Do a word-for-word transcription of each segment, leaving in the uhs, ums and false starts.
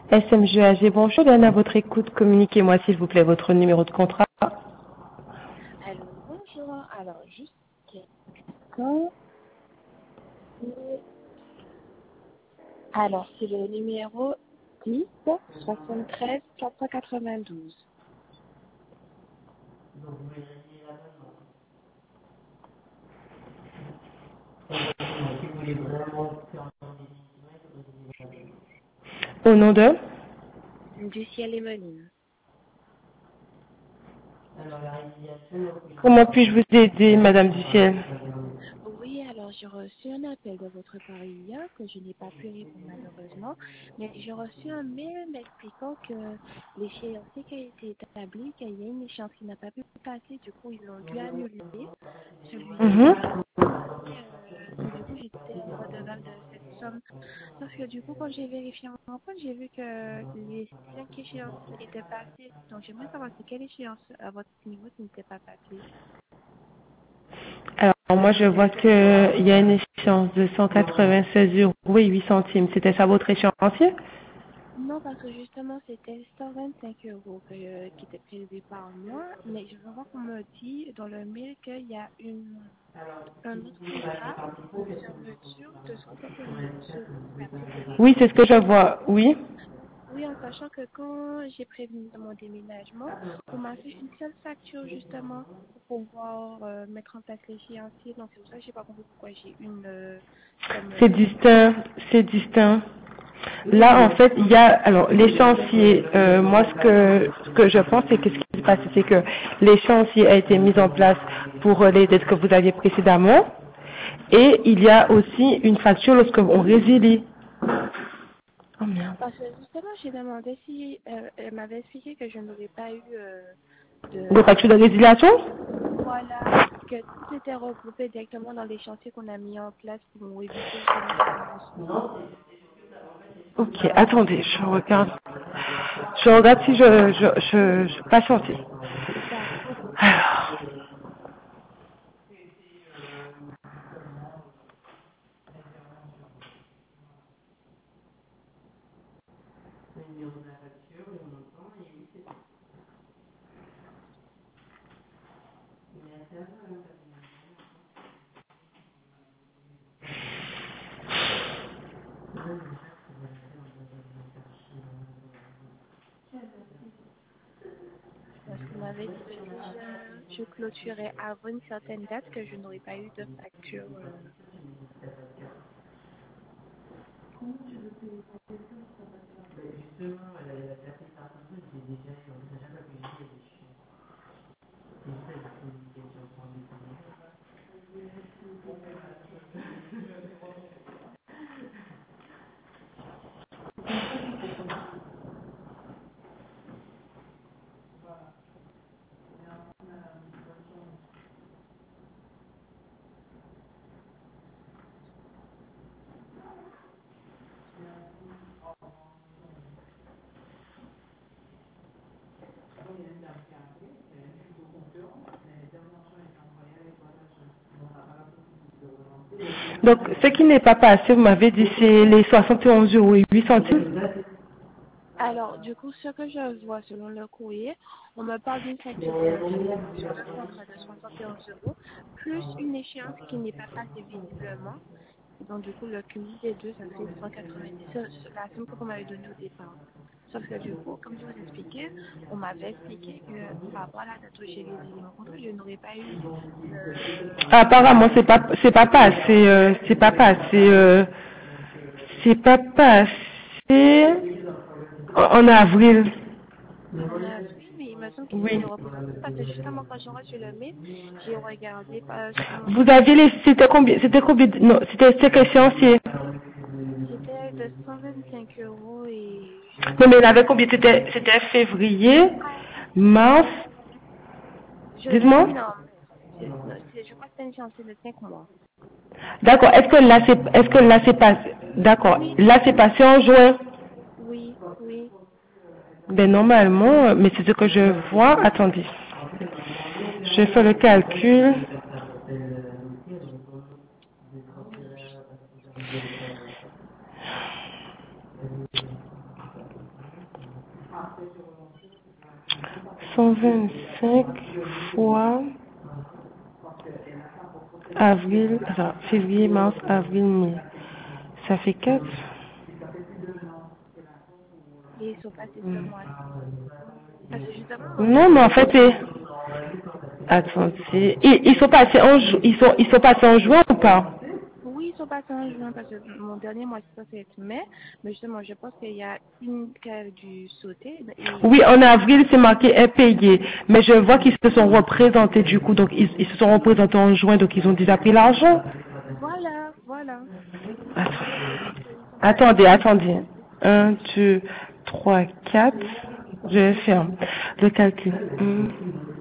S M G A G, bonjour, bien à votre écoute. Communiquez-moi s'il vous plaît votre numéro de contrat. Allô, bonjour. Alors, juste quelqu'un. Alors, c'est le numéro dix soixante-treize quatre cent quatre-vingt-douze. Au nom de Du ciel et Moline. Comment puis-je vous aider, Madame Duciel? Oui, alors j'ai reçu un appel de votre part hier que je n'ai pas pu répondre malheureusement, mais j'ai reçu un mail m'expliquant que l'échéancier qui a été établi, qu'il y a une échéance qui n'a pas pu passer, du coup ils ont dû annuler celui-ci. Mhm. Euh, donc du coup j'étais redevable de cette somme. Sauf que du coup quand j'ai vérifié mon compte, j'ai vu que les cinq échéances étaient passées. Donc j'aimerais savoir c'est quelle échéance à votre niveau qui n'était pas passée. Alors, moi, je vois qu'il y a une échéance de cent quatre-vingt-seize euros et huit centimes. C'était ça votre échéancier? Non, parce que justement, c'était cent vingt-cinq euros que, euh, qui était prélevé par mois, mais je veux voir qu'on me dit dans le mail qu'il y a une, un autre contrat de fermeture de soixante et onze euros qui a prélevé Oui, par c'est ce que je mois. vois. Oui. Oui, en sachant que quand j'ai prévenu de mon déménagement, on m'a fait une seule facture justement pour pouvoir euh, mettre en place l'échéancier. Donc c'est pour ça que j'ai pas compris pourquoi j'ai une euh, somme C'est supplémentaire. distinct. C'est distinct. Là, en fait, il y a, alors, l'échéancier, euh, moi, ce que, ce que je pense, c'est que ce qui se passe, c'est que l'échéancier a été mis en place pour euh, les dettes que vous aviez précédemment, et il y a aussi une facture lorsque on résilie. Oh merde. Parce que justement, j'ai demandé si euh, elle m'avait expliqué que je n'aurais pas eu euh, De facture de de résiliation? voilà, que tout était regroupé directement dans les chantiers qu'on a mis en place pour éviter justement ce remboursement. Ok, attendez, je regarde. Je regarde si je, je, je, je patiente. D'accord. Alors, Parce qu'on m'avait dit que si je, je clôturais avant une certaine date, que je n'aurais pas eu de facture. euh. donc, ce qui n'est pas passé, vous m'avez dit, c'est les soixante et onze euros et huit centimes. Alors, du coup, ce que je vois selon le courrier, on me parle d'une facture qui a prélevé sur le contrat de soixante et onze euros, plus une échéance qui n'est pas passée visiblement. Donc, du coup, le cumul des deux, ça fait cent quatre-vingt-dix. C'est c'est la somme que vous m'avez donnée au départ. Sauf que du coup, comme je vous expliquais, on m'avait expliqué que par rapport à la date où j'ai résilié mon contrat, je n'aurais pas eu de... Apparemment, c'est pas, c'est pas passé, euh, c'est pas passé, euh, c'est pas passé en en avril. En avril, mais il me semble qu'il Oui. s'était reposé en plus parce que justement quand j'ai reçu le mail, j'ai regardé euh, sur mon Vous compte. aviez les, c'était combien, c'était combien, de- non, c'était, c'était quel échéancier? C'était de cent vingt-cinq euros et Non, mais il avait combien? C'était, c'était février, ah, mars, je dites-moi. non, c'est- non, c'est- je crois que c'était une chance de cinq mois. D'accord. Est-ce que là c'est, est-ce que là c'est passé, d'accord. Oui, Là c'est passé en juin. oui, oui. Ben normalement, euh, mais c'est ce que je vois. Attendez. Je fais le calcul. cent vingt-cinq fois avril, attends, février, mars, avril, mai. Ça fait quatre. Et ils sont passés ce mois. Parce que justement, moi, Non, mais en fait, c'est... Attendez. Ils, ils sont passés en ju- ils sont, ils sont passés en juin ou pas? oui, ils sont passés en juin parce que mon dernier mois, c'est censé être mai. Mais justement, je pense qu'il y a une qui a dû sauter. Et... Oui, en avril, c'est marqué impayé. Mais je vois qu'ils se sont représentés du coup. Donc, ils, ils se sont représentés en juin. Donc, ils ont déjà pris l'argent. Voilà, voilà. Attends. Ils sont passés Attendez, en attendez. Un, deux, trois, quatre. Je vais faire le calcul. Hum.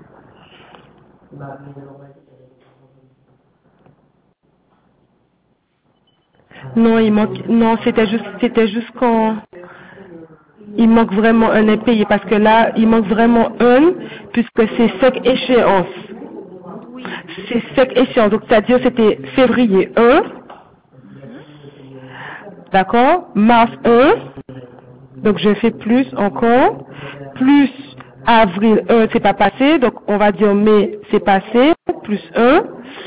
Non, il manque. Non, c'était juste, c'était juste quand il manque vraiment un impayé parce que là, il manque vraiment un puisque c'est cinq échéances. Oui. C'est cinq échéances. Donc, c'est-à-dire c'était février un, Mhm. d'accord, mars un. Donc, je fais plus encore, plus avril un, c'est pas passé. Donc, on va dire mai, c'est passé, plus un.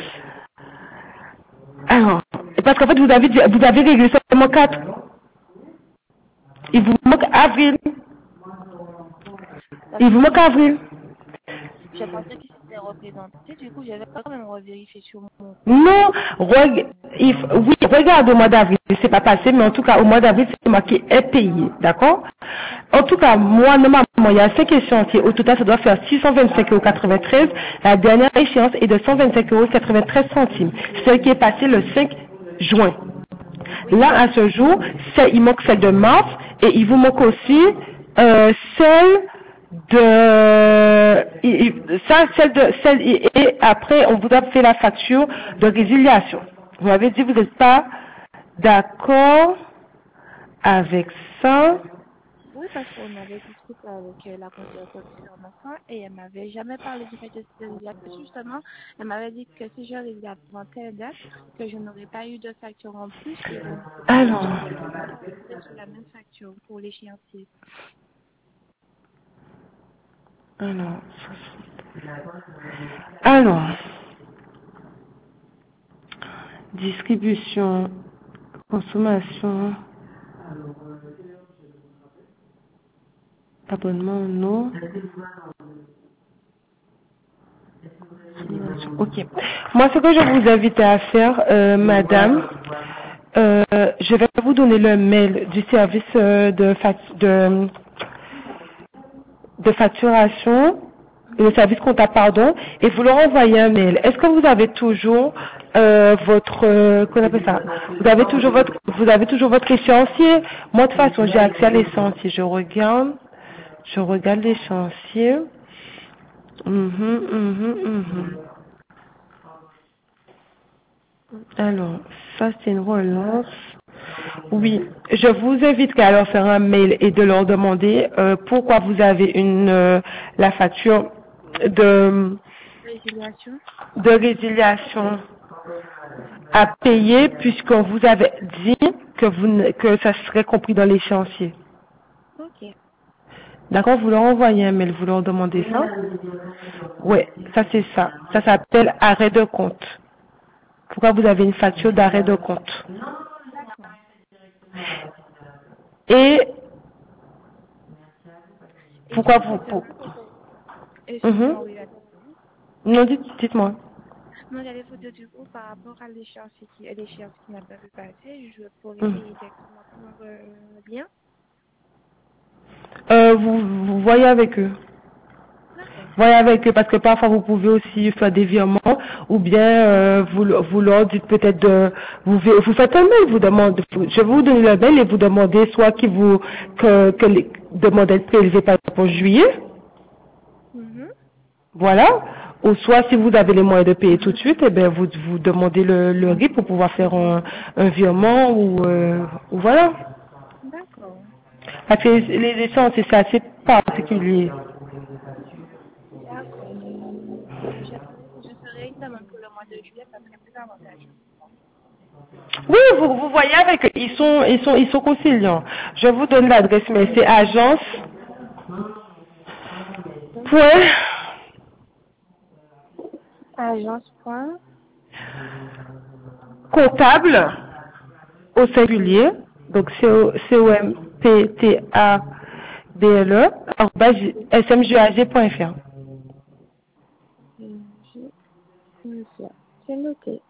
Alors, parce qu'en fait, vous avez, dit- vous avez réglé seulement quatre. Il vous manque avril. Parce Il que vous manque avril. je pensais qu'ils s'étaient représentés. Du coup, j'avais quand même revérifié sur mon compte. Non, reg- il f- oui, regarde au mois d'avril, c'est pas passé, mais en tout cas, au mois d'avril, c'est marqué impayé, d'accord? En tout cas, moi, normalement, il y a cinq échéanciers. Au total, ça doit faire six cent vingt-cinq euros quatre-vingt-treize. La dernière échéance est de cent vingt-cinq euros quatre-vingt-treize centimes. Ce qui est passé le cinq juin. Oui. Là, à ce jour, c'est- il manque celle de mars et il vous manque aussi euh, celle de il- il- ça, celle de celle et et après on vous a fait la facture de résiliation. Vous m'avez dit que vous n'êtes pas d'accord avec ça. Oui, parce qu'on avait discuté avec euh, la conseillère communautaire enfant et elle m'avait jamais parlé du fait de cette résiliation. Justement, elle m'avait dit que si je résilais avant telle date, que je n'aurais pas eu de facture en plus et donc euh, Alors, j'avais l'impression que c'était sur la même facture pour l'échéancier. alors, alors, distribution, consommation, abonnement, non. Ok. Moi, ce que je vous invite à faire, euh, madame, euh, je vais vous donner le mail du service euh, de, fac- de, de facturation, le service comptable, pardon, et vous leur envoyez un mail. Est-ce que vous avez toujours euh, votre, euh, qu'on appelle ça, vous avez toujours votre, vous avez toujours votre échéancier? Moi, de toute façon, j'ai accès à l'échéancier. Je regarde, je regarde l'échéancier. Mhm, mhm, mhm. Alors, ça c'est une relance. Oui, je vous inviterai à leur faire un mail et de leur demander euh, pourquoi vous avez une euh, la facture de, Résiliation. de résiliation à payer puisqu'on vous avait dit que vous ne- que ça serait compris dans l'échéancier. Ok. D'accord, vous leur envoyez un mail, vous leur demandez ça. Oui, ça c'est ça. Ça s'appelle arrêt de compte. Pourquoi vous avez une facture d'arrêt de compte? D'accord. Et Et pourquoi du vous... coup, pour- demain, quand on... Mhm. Excuse-moi, oui, allez-y. Non, dites, dites-moi. Non, j'allais vous dire du coup, par rapport à l'échéance qui, à l'échéance qui n'a pas pu passer, je pourrais Mhm. payer directement par euh, lien. Euh, vous, vous voyez avec eux. D'accord. Voyez avec eux parce que parfois vous pouvez aussi faire des virements ou bien euh, vous, vous leur dites peut-être de vous, vous faites un mail, vous demandez, je vais vous donner le mail et vous demandez soit qui vous que, que les demandes d'être prélevées par exemple en juillet, Mhm. voilà, ou soit si vous avez les moyens de payer tout de suite, eh bien vous vous demandez le, le R I P pour pouvoir faire un, un virement ou, euh, ou voilà. D'accord. Parce que les échanges c'est assez particulier. D'accord. Je ferai, je ferai une demande pour le mois de juillet, ça serait plus avantageux. Oui, vous, vous voyez avec eux, ils sont, ils sont, ils sont conciliants. Je vous donne l'adresse, mais c'est agence, point Agence point. comptable au singulier, donc C O M P T A B L E, arobase S M G A G point F R. C'est noté.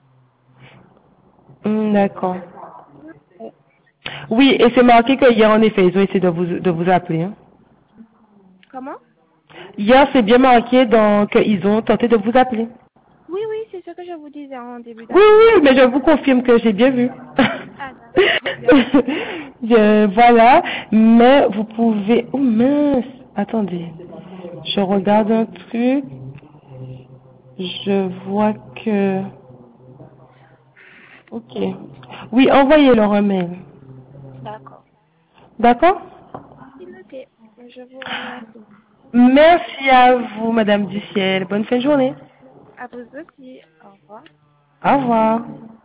Hmm, d'accord. Ouais. Oui, et c'est marqué que hier, en effet, ils ont essayé de vous, de vous appeler. Hein. Comment? Hier, c'est bien marqué donc qu'ils ont tenté de vous appeler. Oui, oui, c'est ce que je vous disais en début Oui, d'appel. oui, mais je vous confirme que j'ai bien vu. Ah, d'accord. Merci. Je- voilà, mais vous pouvez... Oh mince, attendez. Je regarde un truc. Je vois que... Ok. Oui, envoyez-leur un mail. D'accord. D'accord? C'est noté. Je vous remercie. Merci à vous, Madame Duciel. Bonne fin de journée. À vous aussi. Au revoir. Au revoir.